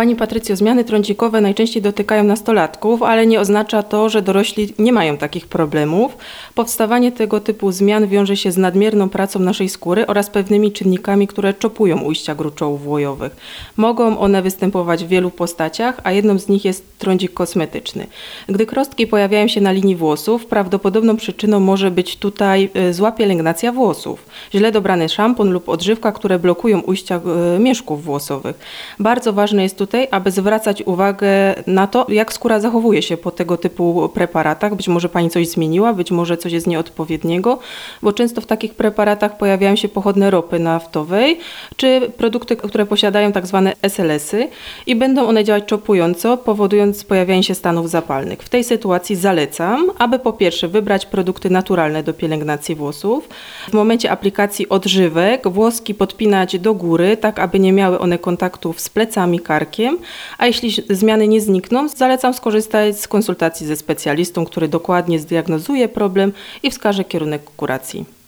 Pani Patrycjo, zmiany trądzikowe najczęściej dotykają nastolatków, ale nie oznacza to, że dorośli nie mają takich problemów. Powstawanie tego typu zmian wiąże się z nadmierną pracą naszej skóry oraz pewnymi czynnikami, które czopują ujścia gruczołów łojowych. Mogą one występować w wielu postaciach, a jedną z nich jest trądzik kosmetyczny. Gdy krostki pojawiają się na linii włosów, prawdopodobną przyczyną może być tutaj zła pielęgnacja włosów, źle dobrany szampon lub odżywka, które blokują ujścia mieszków włosowych. Bardzo ważne jest tutaj, aby zwracać uwagę na to, jak skóra zachowuje się po tego typu preparatach. Być może Pani coś zmieniła, być może coś jest nieodpowiedniego, bo często w takich preparatach pojawiają się pochodne ropy naftowej, czy produkty, które posiadają tak zwane SLS-y i będą one działać czopująco, powodując pojawianie się stanów zapalnych. W tej sytuacji zalecam, aby po pierwsze wybrać produkty naturalne do pielęgnacji włosów. W momencie aplikacji odżywek włoski podpinać do góry, tak aby nie miały one kontaktów z plecami, karkiem, a jeśli zmiany nie znikną, zalecam skorzystać z konsultacji ze specjalistą, który dokładnie zdiagnozuje problem i wskaże kierunek kuracji.